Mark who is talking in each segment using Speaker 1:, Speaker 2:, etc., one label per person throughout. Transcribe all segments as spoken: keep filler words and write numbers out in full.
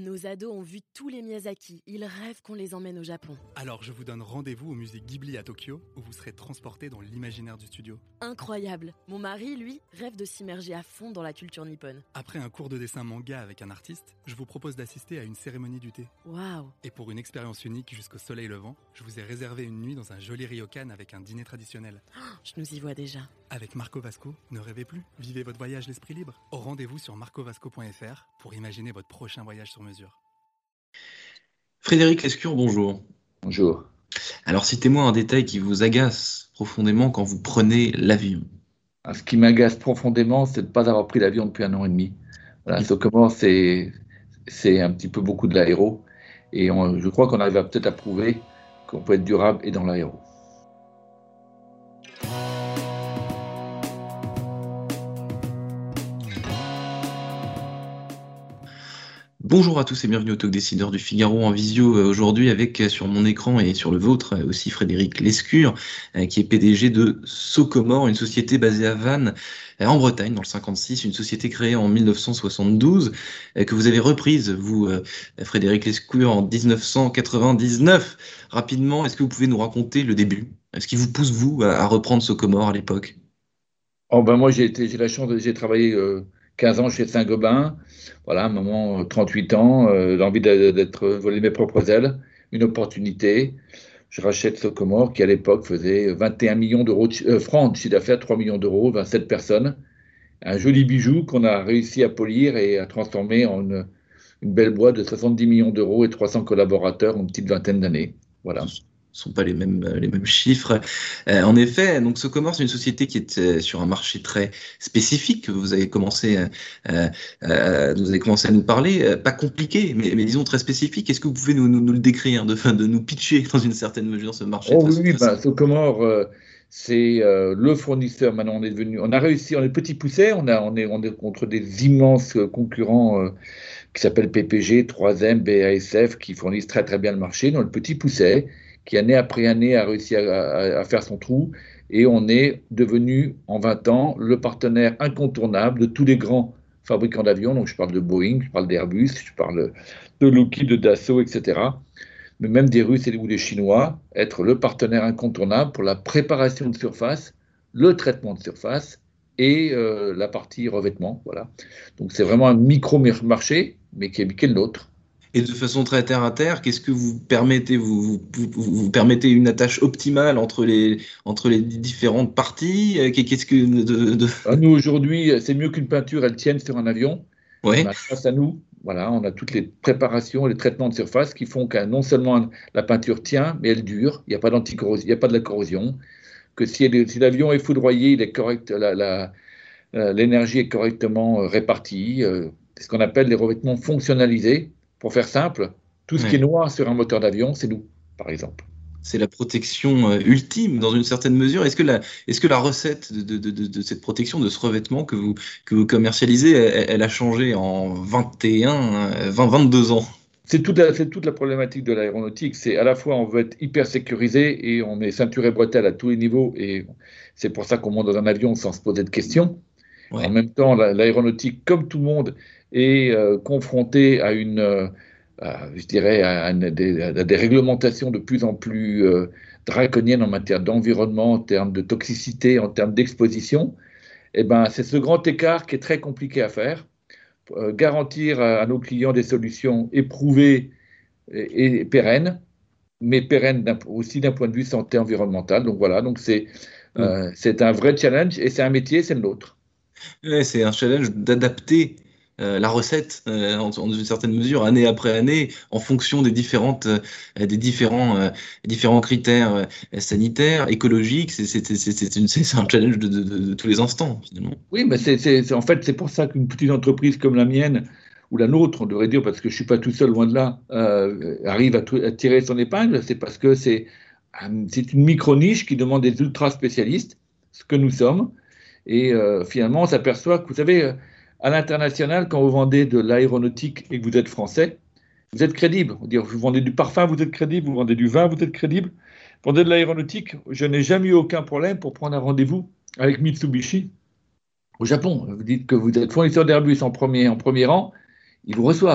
Speaker 1: Nos ados ont vu tous les Miyazaki. Ils rêvent qu'on les emmène au Japon.
Speaker 2: Alors je vous donne rendez-vous au musée Ghibli à Tokyo, où vous serez transportés dans l'imaginaire du studio.
Speaker 1: Incroyable. Mon mari, lui, rêve de s'immerger à fond dans la culture nippone.
Speaker 2: Après un cours de dessin manga avec un artiste, je vous propose d'assister à une cérémonie du thé.
Speaker 1: Waouh.
Speaker 2: Et pour une expérience unique jusqu'au soleil levant, je vous ai réservé une nuit dans un joli ryokan avec un dîner traditionnel.
Speaker 1: Oh, je nous y vois déjà.
Speaker 2: Avec Marco Vasco, ne rêvez plus, vivez votre voyage l'esprit libre. Au rendez-vous sur marco vasco point f r pour imaginer votre prochain voyage sur mesure.
Speaker 3: Frédéric Lescure, bonjour.
Speaker 4: Bonjour.
Speaker 3: Alors citez-moi un détail qui vous agace profondément quand vous prenez l'avion.
Speaker 4: Ce qui m'agace profondément, c'est de ne pas avoir pris l'avion depuis un an et demi. Voilà, mmh. Comment c'est, c'est un petit peu beaucoup de l'aéro. Et on, je crois qu'on arrive à, peut-être à prouver qu'on peut être durable et dans l'aéro.
Speaker 3: Bonjour à tous et bienvenue au Talk Décideur du Figaro en visio aujourd'hui avec sur mon écran et sur le vôtre aussi Frédéric Lescure qui est P D G de Socomore, une société basée à Vannes en Bretagne dans le cinquante-six, une société créée en mille neuf cent soixante-douze que vous avez reprise vous Frédéric Lescure en dix-neuf cent quatre-vingt-dix-neuf. Rapidement, est-ce que vous pouvez nous raconter le début? Est-ce qui vous pousse vous à reprendre Socomore à l'époque?
Speaker 4: Oh ben moi j'ai été, j'ai la chance de, j'ai travaillé euh, quinze ans chez Saint-Gobain. Voilà, un moment, trente-huit ans, euh, l'envie d'être volé mes propres ailes, une opportunité. Je rachète Socomore qui à l'époque faisait vingt et un millions d'euros de, euh, francs de chiffre d'affaires, trois millions d'euros, vingt-sept personnes. Un joli bijou qu'on a réussi à polir et à transformer en une, une belle boîte de soixante-dix millions d'euros et trois cents collaborateurs en une petite vingtaine d'années. Voilà.
Speaker 3: Ce ne sont pas les mêmes, les mêmes chiffres. Euh, en effet, donc Socomore, c'est une société qui est euh, sur un marché très spécifique. Vous avez commencé, euh, euh, vous avez commencé à nous parler, euh, pas compliqué, mais, mais disons très spécifique. Est-ce que vous pouvez nous, nous, nous le décrire, de, de nous pitcher dans une certaine mesure ce marché?
Speaker 4: Oh très, oui, très bah, Socomore, euh, c'est euh, le fournisseur. Maintenant, on est devenu, on a réussi, on est petit poussé, on a, on est, on est contre des immenses concurrents euh, qui s'appellent P P G, trois M, B A S F, qui fournissent très très bien le marché. Dans le petit poussé, qui année après année a réussi à, à, à faire son trou, et on est devenu en vingt ans le partenaire incontournable de tous les grands fabricants d'avions. Donc je parle de Boeing, je parle d'Airbus, je parle de Lockheed, de Dassault, et cetera. Mais même des Russes ou des Chinois, être le partenaire incontournable pour la préparation de surface, le traitement de surface et euh, la partie revêtement. Voilà. Donc c'est vraiment un micro-marché, mais qui est, qui est le nôtre.
Speaker 3: Et de façon très terre à terre, qu'est-ce que vous permettez vous, vous, vous, vous permettez une attache optimale entre les, entre les différentes parties? Qu'est-ce que de, de...
Speaker 4: Nous, aujourd'hui, c'est mieux qu'une peinture, elle tienne sur un avion.
Speaker 3: Oui.
Speaker 4: Grâce à nous, voilà, on a toutes les préparations, les traitements de surface qui font que non seulement la peinture tient, mais elle dure. Il n'y a pas d'anticorrosion, il n'y a pas de la corrosion. Que si, elle, si l'avion est foudroyé, il est correct, la, la, la, l'énergie est correctement répartie. C'est ce qu'on appelle les revêtements fonctionnalisés. Pour faire simple, tout ce ouais. qui est noir sur un moteur d'avion, c'est nous, par exemple.
Speaker 3: C'est la protection euh, ultime, dans une certaine mesure. Est-ce que la, est-ce que la recette de, de, de, de cette protection, de ce revêtement que vous, que vous commercialisez, elle, elle a changé en vingt et un, vingt, vingt-deux ans?
Speaker 4: C'est toute, la, c'est toute la problématique de l'aéronautique. C'est à la fois, on veut être hyper sécurisé et on met ceinture et bretelles à tous les niveaux. Et c'est pour ça qu'on monte dans un avion sans se poser de questions. Ouais. En même temps, la, l'aéronautique, comme tout le monde, est euh, confrontée à une... Euh, À, je dirais, à, à, des, à des réglementations de plus en plus euh, draconiennes en matière d'environnement, en termes de toxicité, en termes d'exposition, eh ben, c'est ce grand écart qui est très compliqué à faire. Euh, garantir à, à nos clients des solutions éprouvées et, et pérennes, mais pérennes d'un, aussi d'un point de vue santé environnementale. Donc voilà, donc c'est, euh, mmh. c'est un vrai challenge et c'est un métier, c'est le nôtre.
Speaker 3: Ouais, c'est un challenge d'adapter Euh, la recette euh, en, en une certaine mesure année après année en fonction des différentes euh, des différents euh, différents critères euh, sanitaires, écologiques. C'est c'est c'est c'est, une, c'est un challenge de, de, de, de tous les instants finalement.
Speaker 4: Oui, mais c'est, c'est, c'est en fait c'est pour ça qu'une petite entreprise comme la mienne ou la nôtre, on devrait dire, parce que je suis pas tout seul loin de là, euh, arrive à, tout, à tirer son épingle. C'est parce que c'est c'est une micro niche qui demande des ultra spécialistes, ce que nous sommes, et euh, finalement on s'aperçoit que vous savez. À l'international, quand vous vendez de l'aéronautique et que vous êtes français, vous êtes crédible. Dire, vous vendez du parfum, vous êtes crédible. Vous vendez du vin, vous êtes crédible. Vous vendez de l'aéronautique, je n'ai jamais eu aucun problème pour prendre un rendez-vous avec Mitsubishi au Japon. Vous dites que vous êtes fournisseur d'Airbus en premier, en premier rang, ils vous reçoivent.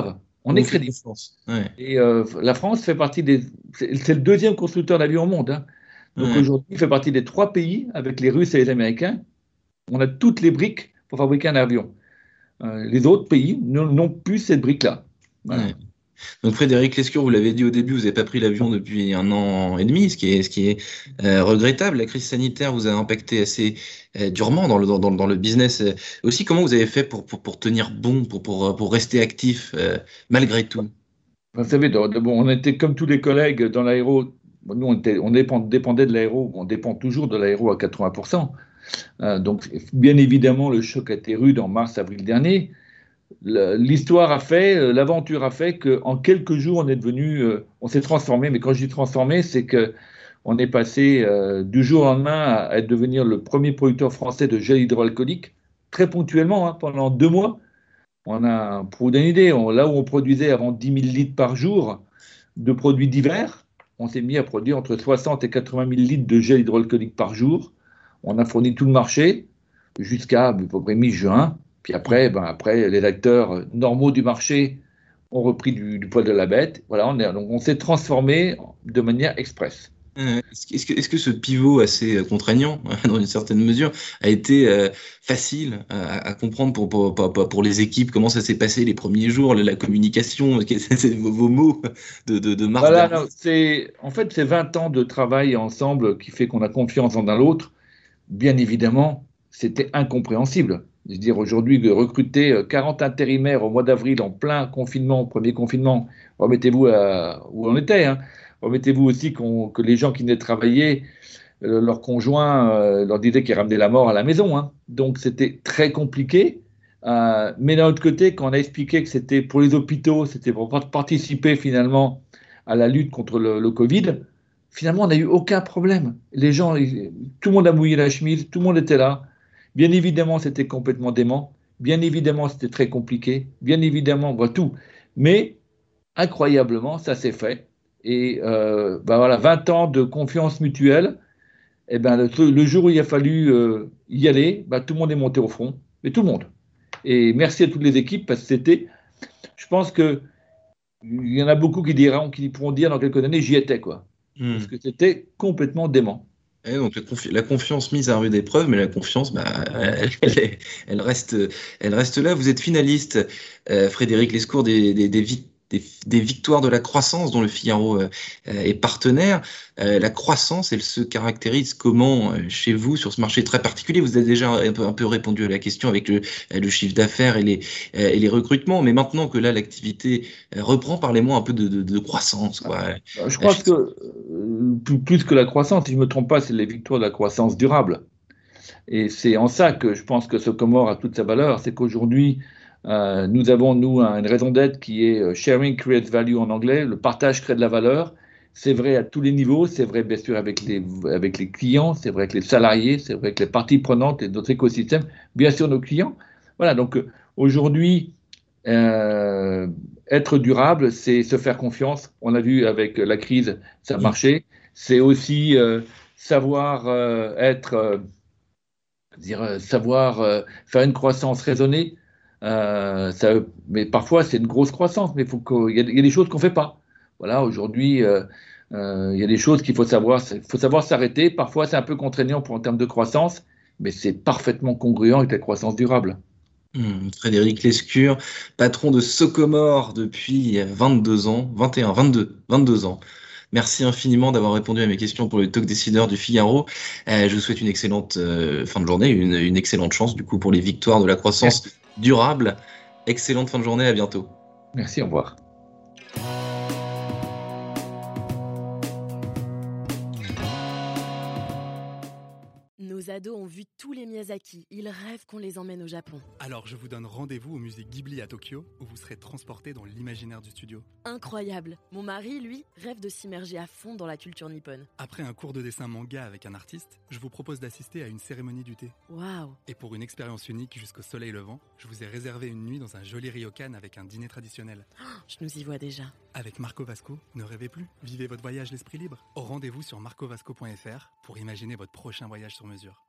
Speaker 4: On
Speaker 3: Vous
Speaker 4: est
Speaker 3: faites
Speaker 4: crédible.
Speaker 3: confiance. Ouais.
Speaker 4: Et euh, la France fait partie des. C'est c'est le deuxième constructeur d'avions au monde, hein. Donc
Speaker 3: Ouais.
Speaker 4: aujourd'hui, il fait partie des trois pays, avec les Russes et les Américains. On a toutes les briques pour fabriquer un avion. Euh, les autres pays n'ont n'ont plus cette brique-là. Voilà.
Speaker 3: Ouais. Donc Frédéric Lescure, vous l'avez dit au début, vous n'avez pas pris l'avion depuis un an et demi, ce qui est, ce qui est euh, regrettable. La crise sanitaire vous a impacté assez euh, durement dans le, dans, dans le business. Euh, Aussi, comment vous avez fait pour, pour, pour tenir bon, pour, pour, pour rester actif euh, malgré tout?
Speaker 4: Vous savez, de- de- bon, on était comme tous les collègues dans l'aéro. Bon, nous, on, était- on dépend- dépendait de l'aéro. On dépend toujours de l'aéro à quatre-vingts pour cent. Euh, donc, bien évidemment, le choc a été rude en mars-avril dernier. Le- L'histoire a fait, euh, l'aventure a fait qu'en quelques jours, on est devenu, euh, on s'est transformé. Mais quand je dis transformé, c'est que on est passé euh, du jour au lendemain à, à devenir le premier producteur français de gel hydroalcoolique, très ponctuellement, hein, pendant deux mois. On a, pour vous donner une idée, on- là où on produisait avant dix mille litres par jour de produits divers, on s'est mis à produire entre soixante et quatre-vingt mille litres de gel hydroalcoolique par jour. On a fourni tout le marché jusqu'à à peu près mi-juin. Puis après, ben après, les acteurs normaux du marché ont repris du, du poil de la bête. Voilà, on est, donc on s'est transformé de manière express.
Speaker 3: Euh, Est-ce que, est-ce que est-ce que ce pivot assez euh, contraignant, dans une certaine mesure, a été euh, facile à, à comprendre pour, pour, pour, pour les équipes? Comment ça s'est passé les premiers jours, la, la communication, quels étaient vos, vos mots de, de, de mars
Speaker 4: Voilà,
Speaker 3: dernier?
Speaker 4: non, c'est, en fait, c'est vingt ans de travail ensemble qui fait qu'on a confiance en l'un l'autre. Bien évidemment, c'était incompréhensible. Je veux dire, aujourd'hui, de recruter euh, quarante intérimaires au mois d'avril en plein confinement, premier confinement, remettez-vous à où on était, hein. Remettez-vous aussi qu'on- que les gens qui venaient travailler, euh, leurs conjoints euh, leur disaient qu'ils ramenaient la mort à la maison, hein. Donc c'était très compliqué. Euh, mais d'un autre côté, quand on a expliqué que c'était pour les hôpitaux, c'était pour participer finalement à la lutte contre le, le Covid, finalement, on n'a eu aucun problème. Les gens, ils- tout le monde a mouillé la chemise, tout le monde était là. Bien évidemment, c'était complètement dément. Bien évidemment, c'était très compliqué. Bien évidemment, bah, tout. Mais incroyablement, ça s'est fait. Et euh, bah, voilà, vingt ans de confiance mutuelle. Et ben, le, le jour où il a fallu euh, y aller, bah, tout le monde est monté au front. Mais tout le monde. Et merci à toutes les équipes parce que c'était, je pense que il y en a beaucoup qui diront, qui pourront dire dans quelques années, j'y étais, quoi. Parce
Speaker 3: Hmm.
Speaker 4: que c'était complètement dément.
Speaker 3: Et donc la, confi- la confiance mise à rude épreuve, mais la confiance, bah, elle, elle est- elle reste, elle reste là. Vous êtes finaliste, euh, Frédéric Lescour, des, des, des, vic- des- des victoires de la croissance dont le Figaro euh, euh, est partenaire. Euh, la croissance, elle se caractérise comment euh, chez vous sur ce marché très particulier? Vous avez déjà un peu, un peu répondu à la question avec le, euh, le chiffre d'affaires et les, euh, et les recrutements, mais maintenant que là l'activité euh, reprend, parlez-moi un peu de, de, de croissance, quoi.
Speaker 4: Je
Speaker 3: Euh,
Speaker 4: crois que euh, plus, plus que la croissance, si je ne me trompe pas, c'est les victoires de la croissance durable. Et c'est en ça que je pense que ce Comore a toute sa valeur, c'est qu'aujourd'hui, euh, nous avons, nous, une raison d'être qui est euh, sharing creates value en anglais, le partage crée de la valeur. C'est vrai à tous les niveaux, c'est vrai bien sûr avec les, avec les clients, c'est vrai avec les salariés, c'est vrai avec les parties prenantes et d'autres écosystèmes, bien sûr nos clients. Voilà, donc euh, aujourd'hui, euh, être durable, c'est se faire confiance. On a vu avec la crise, ça a marché. C'est aussi euh, savoir euh, être, euh, dire, euh, savoir euh, faire une croissance raisonnée. Euh, ça, mais parfois, c'est une grosse croissance, mais faut qu'il y, a- il y a des choses qu'on ne fait pas. Voilà, aujourd'hui, euh, euh, il y a des choses qu'il faut savoir, il faut savoir s'arrêter. Parfois, c'est un peu contraignant pour en termes de croissance, mais c'est parfaitement congruent avec la croissance durable.
Speaker 3: Hmm, Frédéric Lescure, patron de Socomore depuis vingt-deux ans, vingt et un, vingt-deux, vingt-deux ans. Merci infiniment d'avoir répondu à mes questions pour le talk décideur du Figaro. Euh, je vous souhaite une excellente euh, fin de journée, une, une excellente chance du coup pour les victoires de la croissance
Speaker 4: Merci.
Speaker 3: durable. Excellente fin de journée, à bientôt.
Speaker 4: Merci, au revoir.
Speaker 1: Nos ados ont vu tous les Miyazaki. Ils rêvent qu'on les emmène au Japon.
Speaker 2: Alors je vous donne rendez-vous au musée Ghibli à Tokyo, où vous serez transporté dans l'imaginaire du studio.
Speaker 1: Incroyable. Mon mari, lui, rêve de s'immerger à fond dans la culture nippone.
Speaker 2: Après un cours de dessin manga avec un artiste, je vous propose d'assister à une cérémonie du thé.
Speaker 1: Waouh.
Speaker 2: Et pour une expérience unique jusqu'au soleil levant, je vous ai réservé une nuit dans un joli ryokan avec un dîner traditionnel.
Speaker 1: Je nous y vois déjà.
Speaker 2: Avec Marco Vasco, ne rêvez plus, vivez votre voyage l'esprit libre. Au rendez-vous sur marco vasco point f r pour imaginer votre prochain voyage sur mesure.